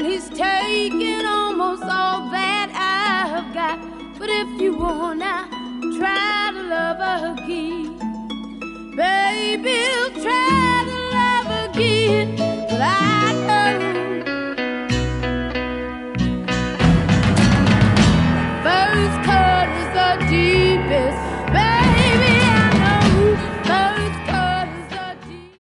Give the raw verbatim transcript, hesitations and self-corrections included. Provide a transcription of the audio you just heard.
he's taking almost all that I've got. But if you wanna try to love again, baby, try.